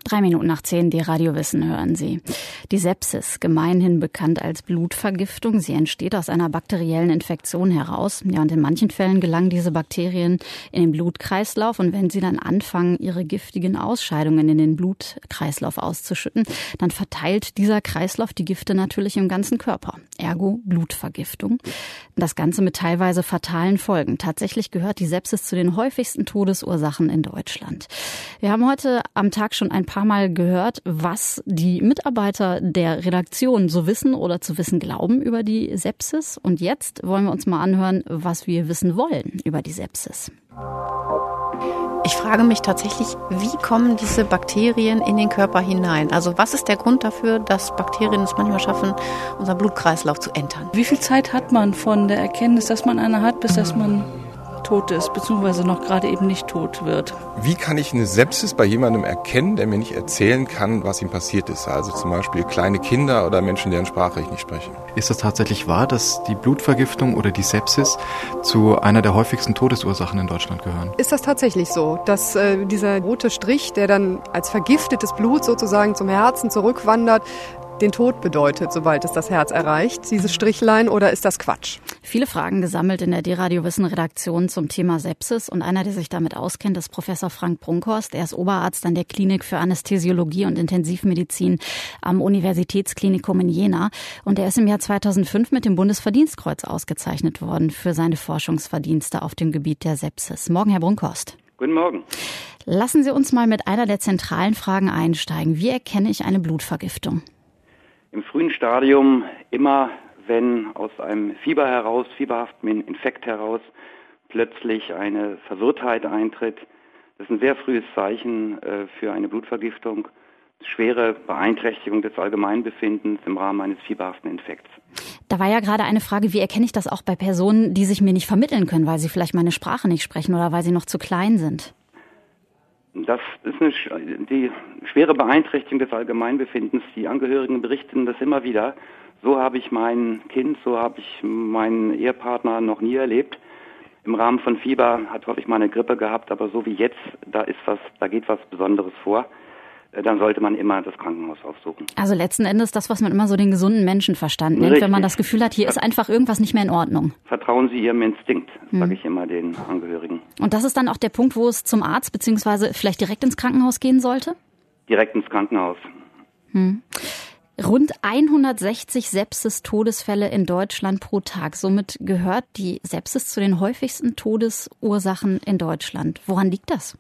9:03, die Radiowissen hören Sie. Die Sepsis, gemeinhin bekannt als Blutvergiftung, sie entsteht aus einer bakteriellen Infektion heraus. Ja, und in manchen Fällen gelangen diese Bakterien in den Blutkreislauf und wenn sie dann anfangen, ihre giftigen Ausscheidungen in den Blutkreislauf auszuschütten, dann verteilt dieser Kreislauf die Gifte natürlich im ganzen Körper. Ergo Blutvergiftung. Das Ganze mit teilweise fatalen Folgen. Tatsächlich gehört die Sepsis zu den häufigsten Todesursachen in Deutschland. Wir haben heute am Tag schon ein paar Mal gehört, was die Mitarbeiter der Redaktion so wissen oder zu wissen glauben über die Sepsis. Und jetzt wollen wir uns mal anhören, was wir wissen wollen über die Sepsis. Ich frage mich tatsächlich, wie kommen diese Bakterien in den Körper hinein? Also was ist der Grund dafür, dass Bakterien es manchmal schaffen, unseren Blutkreislauf zu entern? Wie viel Zeit hat man von der Erkenntnis, dass man eine hat, bis dass man tot ist, beziehungsweise noch gerade eben nicht tot wird? Wie kann ich eine Sepsis bei jemandem erkennen, der mir nicht erzählen kann, was ihm passiert ist? Also zum Beispiel kleine Kinder oder Menschen, deren Sprache ich nicht spreche. Ist es tatsächlich wahr, dass die Blutvergiftung oder die Sepsis zu einer der häufigsten Todesursachen in Deutschland gehören? Ist das tatsächlich so, dass dieser rote Strich, der dann als vergiftetes Blut sozusagen zum Herzen zurückwandert, den Tod bedeutet, sobald es das Herz erreicht, dieses Strichlein, oder ist das Quatsch? Viele Fragen gesammelt in der D-Radio-Wissen-Redaktion zum Thema Sepsis und einer, der sich damit auskennt, ist Professor Frank Brunkhorst. Er ist Oberarzt an der Klinik für Anästhesiologie und Intensivmedizin am Universitätsklinikum in Jena und er ist im Jahr 2005 mit dem Bundesverdienstkreuz ausgezeichnet worden für seine Forschungsverdienste auf dem Gebiet der Sepsis. Morgen, Herr Brunkhorst. Guten Morgen. Lassen Sie uns mal mit einer der zentralen Fragen einsteigen. Wie erkenne ich eine Blutvergiftung? Im frühen Stadium immer, wenn aus einem Fieber heraus, fieberhaften Infekt heraus, plötzlich eine Verwirrtheit eintritt. Das ist ein sehr frühes Zeichen für eine Blutvergiftung. Schwere Beeinträchtigung des Allgemeinbefindens im Rahmen eines fieberhaften Infekts. Da war ja gerade eine Frage, wie erkenne ich das auch bei Personen, die sich mir nicht vermitteln können, weil sie vielleicht meine Sprache nicht sprechen oder weil sie noch zu klein sind? Das ist die schwere Beeinträchtigung des Allgemeinbefindens. Die Angehörigen berichten das immer wieder. So habe ich mein Kind, so habe ich meinen Ehepartner noch nie erlebt. Im Rahmen von Fieber habe ich mal eine Grippe gehabt, aber so wie jetzt, da geht was Besonderes vor. Dann sollte man immer das Krankenhaus aufsuchen. Also letzten Endes das, was man immer so den gesunden Menschenverstand nennt, Richtig. Wenn man das Gefühl hat, hier ist einfach irgendwas nicht mehr in Ordnung. Vertrauen Sie Ihrem Instinkt, sage ich immer den Angehörigen. Und das ist dann auch der Punkt, wo es zum Arzt bzw. vielleicht direkt ins Krankenhaus gehen sollte? Direkt ins Krankenhaus. Rund 160 Sepsis-Todesfälle in Deutschland pro Tag. Somit gehört die Sepsis zu den häufigsten Todesursachen in Deutschland. Woran liegt das?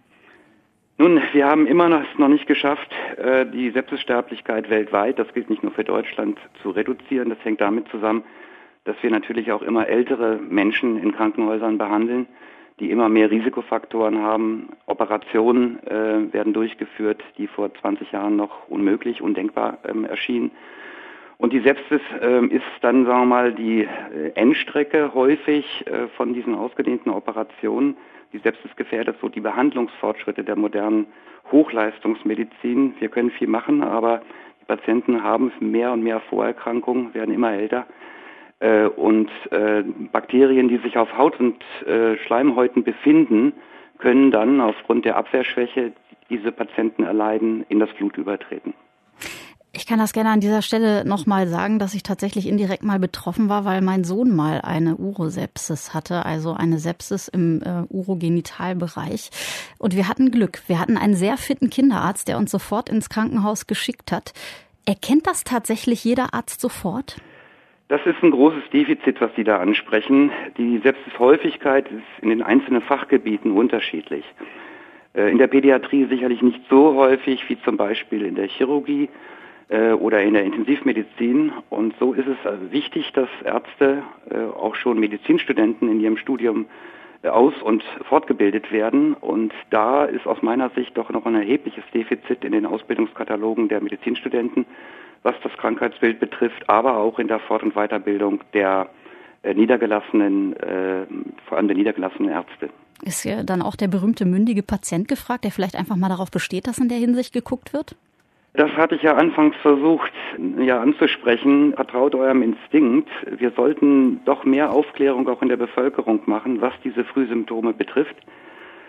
Nun, wir haben immer noch nicht geschafft, die Sepsissterblichkeit weltweit, das gilt nicht nur für Deutschland, zu reduzieren. Das hängt damit zusammen, dass wir natürlich auch immer ältere Menschen in Krankenhäusern behandeln, die immer mehr Risikofaktoren haben. Operationen werden durchgeführt, die vor 20 Jahren noch unmöglich, undenkbar erschienen. Und die Sepsis ist dann, sagen wir mal, die Endstrecke häufig von diesen ausgedehnten Operationen. Die Sepsis gefährdet so die Behandlungsfortschritte der modernen Hochleistungsmedizin. Wir können viel machen, aber die Patienten haben mehr und mehr Vorerkrankungen, werden immer älter. Und Bakterien, die sich auf Haut und Schleimhäuten befinden, können dann aufgrund der Abwehrschwäche, die diese Patienten erleiden, in das Blut übertreten. Ich kann das gerne an dieser Stelle nochmal sagen, dass ich tatsächlich indirekt mal betroffen war, weil mein Sohn mal eine Urosepsis hatte, also eine Sepsis im Urogenitalbereich. Und wir hatten Glück. Wir hatten einen sehr fitten Kinderarzt, der uns sofort ins Krankenhaus geschickt hat. Erkennt das tatsächlich jeder Arzt sofort? Das ist ein großes Defizit, was Sie da ansprechen. Die Sepsishäufigkeit ist in den einzelnen Fachgebieten unterschiedlich. In der Pädiatrie sicherlich nicht so häufig wie zum Beispiel in der Chirurgie oder in der Intensivmedizin. Und so ist es also wichtig, dass Ärzte, auch schon Medizinstudenten in ihrem Studium aus- und fortgebildet werden. Und da ist aus meiner Sicht doch noch ein erhebliches Defizit in den Ausbildungskatalogen der Medizinstudenten, was das Krankheitsbild betrifft, aber auch in der Fort- und Weiterbildung der niedergelassenen, vor allem der niedergelassenen Ärzte. Ist ja dann auch der berühmte mündige Patient gefragt, der vielleicht einfach mal darauf besteht, dass in der Hinsicht geguckt wird? Das hatte ich ja anfangs versucht, anzusprechen. Vertraut eurem Instinkt. Wir sollten doch mehr Aufklärung auch in der Bevölkerung machen, was diese Frühsymptome betrifft.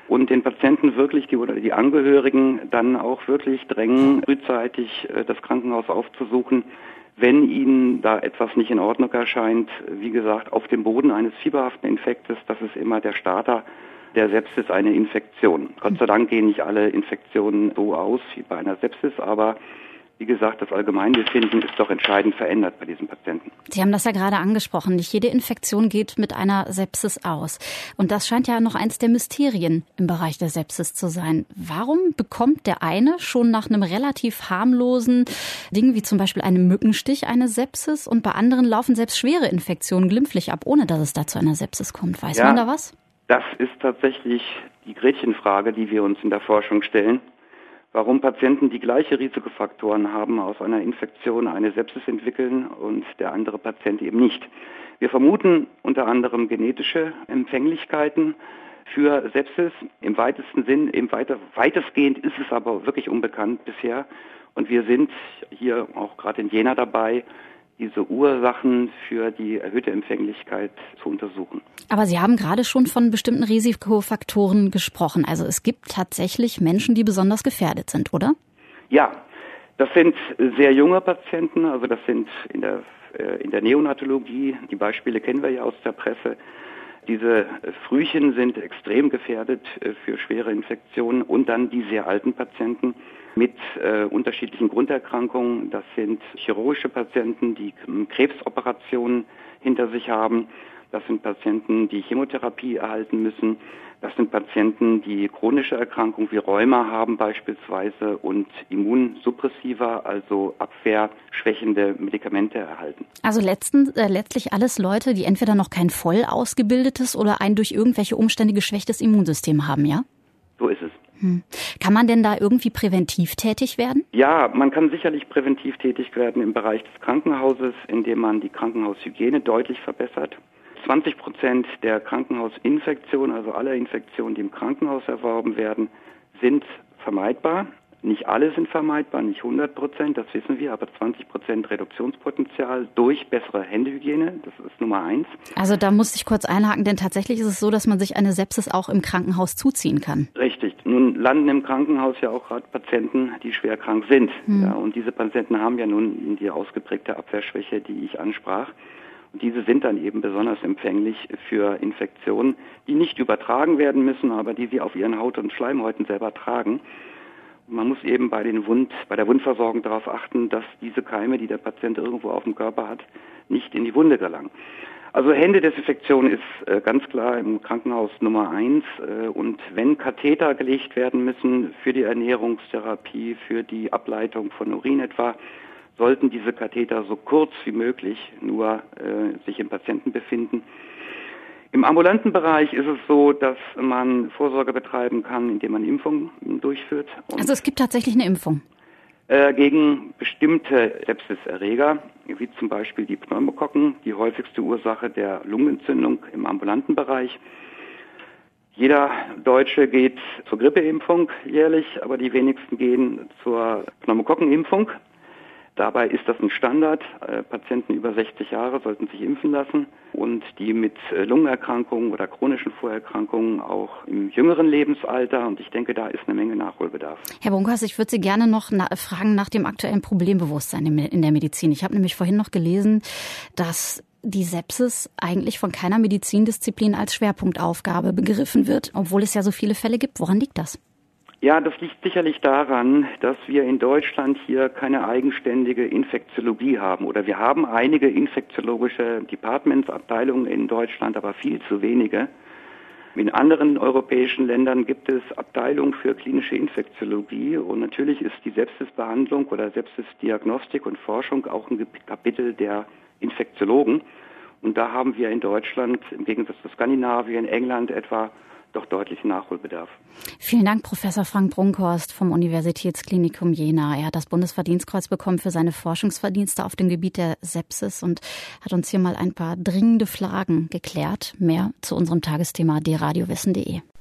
und den Patienten wirklich oder die Angehörigen dann auch wirklich drängen, frühzeitig das Krankenhaus aufzusuchen, wenn ihnen da etwas nicht in Ordnung erscheint. Wie gesagt, auf dem Boden eines fieberhaften Infektes, das ist immer der Starter der Sepsis, eine Infektion. Gott sei Dank gehen nicht alle Infektionen so aus wie bei einer Sepsis, aber wie gesagt, das Allgemeinbefinden ist doch entscheidend verändert bei diesen Patienten. Sie haben das ja gerade angesprochen. Nicht jede Infektion geht mit einer Sepsis aus. Und das scheint ja noch eins der Mysterien im Bereich der Sepsis zu sein. Warum bekommt der eine schon nach einem relativ harmlosen Ding wie zum Beispiel einem Mückenstich eine Sepsis und bei anderen laufen selbst schwere Infektionen glimpflich ab, ohne dass es da zu einer Sepsis kommt? Weiß man da was? Das ist tatsächlich die Gretchenfrage, die wir uns in der Forschung stellen. Warum Patienten, die gleiche Risikofaktoren haben, aus einer Infektion eine Sepsis entwickeln und der andere Patient eben nicht. Wir vermuten unter anderem genetische Empfänglichkeiten für Sepsis. Im weitesten Sinn, weitestgehend ist es aber wirklich unbekannt bisher. Und wir sind hier auch gerade in Jena dabei, diese Ursachen für die erhöhte Empfänglichkeit zu untersuchen. Aber Sie haben gerade schon von bestimmten Risikofaktoren gesprochen. Also es gibt tatsächlich Menschen, die besonders gefährdet sind, oder? Ja, das sind sehr junge Patienten, also das sind in der Neonatologie, die Beispiele kennen wir ja aus der Presse. Diese Frühchen sind extrem gefährdet für schwere Infektionen und dann die sehr alten Patienten mit unterschiedlichen Grunderkrankungen. Das sind chirurgische Patienten, die Krebsoperationen hinter sich haben. Das sind Patienten, die Chemotherapie erhalten müssen. Das sind Patienten, die chronische Erkrankungen wie Rheuma haben beispielsweise und Immunsuppressiva, also abwehrschwächende Medikamente erhalten. Also letztlich alles Leute, die entweder noch kein voll ausgebildetes oder ein durch irgendwelche Umstände geschwächtes Immunsystem haben, ja? So ist es. Kann man denn da irgendwie präventiv tätig werden? Ja, man kann sicherlich präventiv tätig werden im Bereich des Krankenhauses, indem man die Krankenhaushygiene deutlich verbessert. 20% der Krankenhausinfektionen, also aller Infektionen, die im Krankenhaus erworben werden, sind vermeidbar. Nicht alle sind vermeidbar, nicht 100%, das wissen wir, aber 20% Reduktionspotenzial durch bessere Händehygiene, das ist Nummer 1. Also da muss ich kurz einhaken, denn tatsächlich ist es so, dass man sich eine Sepsis auch im Krankenhaus zuziehen kann. Richtig. Nun landen im Krankenhaus ja auch gerade Patienten, die schwer krank sind. Ja, und diese Patienten haben ja nun die ausgeprägte Abwehrschwäche, die ich ansprach. Und diese sind dann eben besonders empfänglich für Infektionen, die nicht übertragen werden müssen, aber die sie auf ihren Haut- und Schleimhäuten selber tragen. Man muss eben bei der Wundversorgung darauf achten, dass diese Keime, die der Patient irgendwo auf dem Körper hat, nicht in die Wunde gelangen. Also Händedesinfektion ist ganz klar im Krankenhaus Nummer 1. Und wenn Katheter gelegt werden müssen für die Ernährungstherapie, für die Ableitung von Urin etwa, sollten diese Katheter so kurz wie möglich nur sich im Patienten befinden. Im ambulanten Bereich ist es so, dass man Vorsorge betreiben kann, indem man Impfungen durchführt. Also es gibt tatsächlich eine Impfung? Gegen bestimmte Sepsiserreger, wie zum Beispiel die Pneumokokken, die häufigste Ursache der Lungenentzündung im ambulanten Bereich. Jeder Deutsche geht zur Grippeimpfung jährlich, aber die wenigsten gehen zur Pneumokokkenimpfung. Dabei ist das ein Standard. Patienten über 60 Jahre sollten sich impfen lassen und die mit Lungenerkrankungen oder chronischen Vorerkrankungen auch im jüngeren Lebensalter. Und ich denke, da ist eine Menge Nachholbedarf. Herr Brunkhorst, ich würde Sie gerne noch fragen nach dem aktuellen Problembewusstsein in der Medizin. Ich habe nämlich vorhin noch gelesen, dass die Sepsis eigentlich von keiner Medizindisziplin als Schwerpunktaufgabe begriffen wird, obwohl es ja so viele Fälle gibt. Woran liegt das? Ja, das liegt sicherlich daran, dass wir in Deutschland hier keine eigenständige Infektiologie haben. Oder wir haben einige infektiologische Departments, Abteilungen in Deutschland, aber viel zu wenige. In anderen europäischen Ländern gibt es Abteilungen für klinische Infektiologie. Und natürlich ist die Sepsisbehandlung oder Sepsisdiagnostik und Forschung auch ein Kapitel der Infektiologen. Und da haben wir in Deutschland, im Gegensatz zu Skandinavien, England etwa, doch deutlichen Nachholbedarf. Vielen Dank, Professor Frank Brunkhorst vom Universitätsklinikum Jena. Er hat das Bundesverdienstkreuz bekommen für seine Forschungsverdienste auf dem Gebiet der Sepsis und hat uns hier mal ein paar dringende Fragen geklärt. Mehr zu unserem Tagesthema drradiowissen.de.